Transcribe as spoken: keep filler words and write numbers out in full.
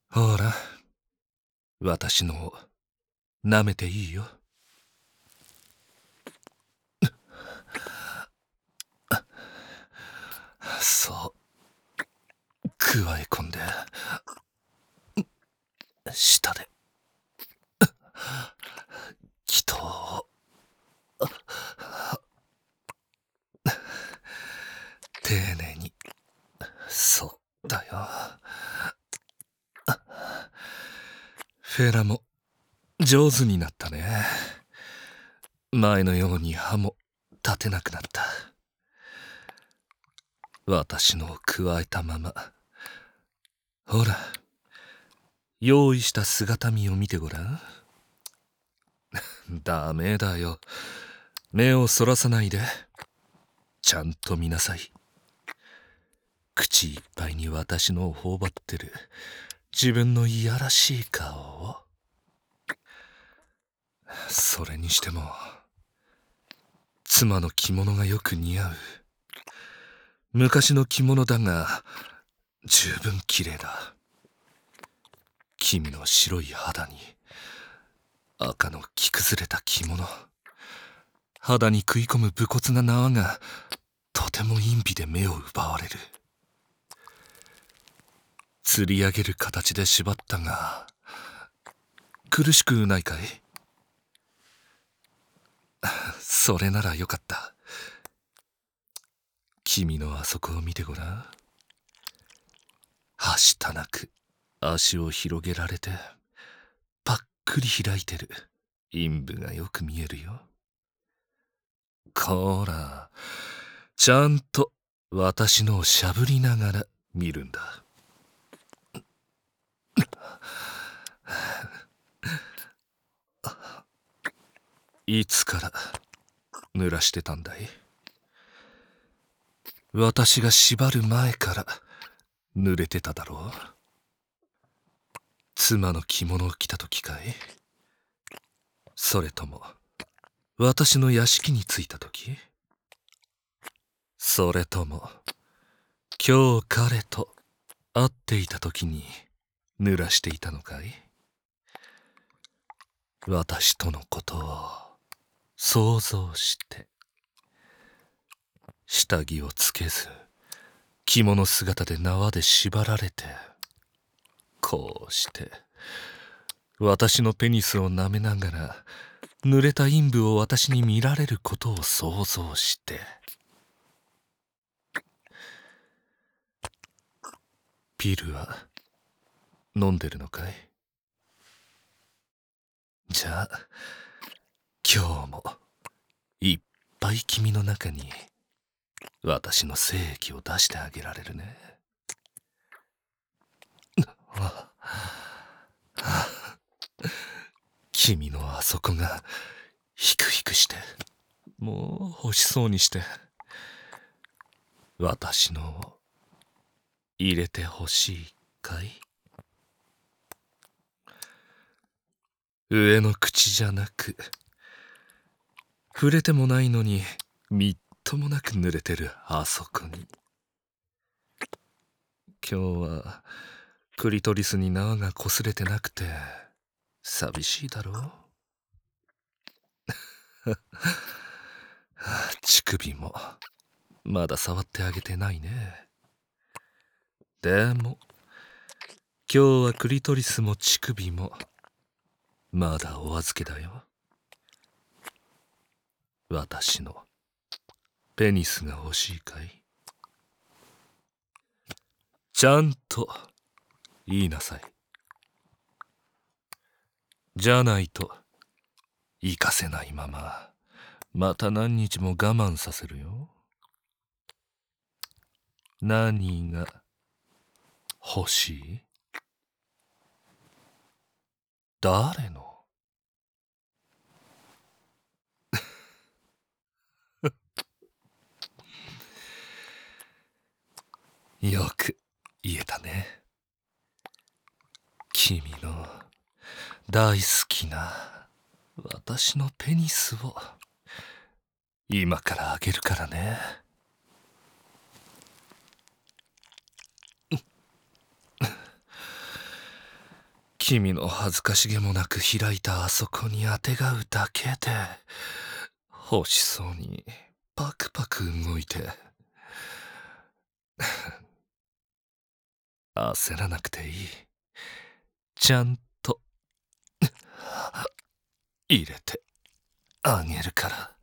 ほら、私のを舐めていいよ。そう、くわえ込んで、舌で、祈祷を、丁寧に、そうだよ。フェラも上手になったね。前のように歯も立てなくなった。私のをくわえたまま。ほら、用意した姿見を見てごらん。ダメだよ。目をそらさないで。ちゃんと見なさい。口いっぱいに私のを頬張ってる自分のいやらしい顔を。それにしても妻の着物がよく似合う。昔の着物だが十分綺麗だ。君の白い肌に赤の着崩れた着物、肌に食い込む武骨な縄がとても陰美で目を奪われる。吊り上げる形で縛ったが苦しくないかい？それならよかった。君のあそこを見てごらん。はしたなく足を広げられてぱっくり開いてる陰部がよく見えるよ。こら、ちゃんと私のをしゃぶりながら見るんだ。いつから濡らしてたんだい？私が縛る前から濡れてただろう。妻の着物を着た時かい？それとも私の屋敷に着いた時？それとも今日彼と会っていた時に濡らしていたのかい？私とのことを想像して下着をつけず着物姿で縄で縛られてこうして私のペニスを舐めながら濡れた陰部を私に見られることを想像して。ピルは飲んでるのかい？じゃあ今日もいっぱい君の中に私の精液を出してあげられるね。ああ、君のあそこがヒクヒクしてもう欲しそうにして私のを入れてほしいかい？上の口じゃなく触れてもないのにみっともなく濡れてるあそこに。今日はクリトリスに縄が擦れてなくて寂しいだろう。乳首もまだ触ってあげてないね。でも今日はクリトリスも乳首もまだお預けだよ。私のペニスが欲しいかい？ちゃんと言いなさい。じゃないと行かせないまままた何日も我慢させるよ。何が欲しい？誰の？よく言えたね。君の大好きな私のペニスを今からあげるからね。 君の恥ずかしげもなく開いたあそこにあてがうだけで欲しそうにパクパク動いて焦らなくていい。ちゃんと入れてあげるから。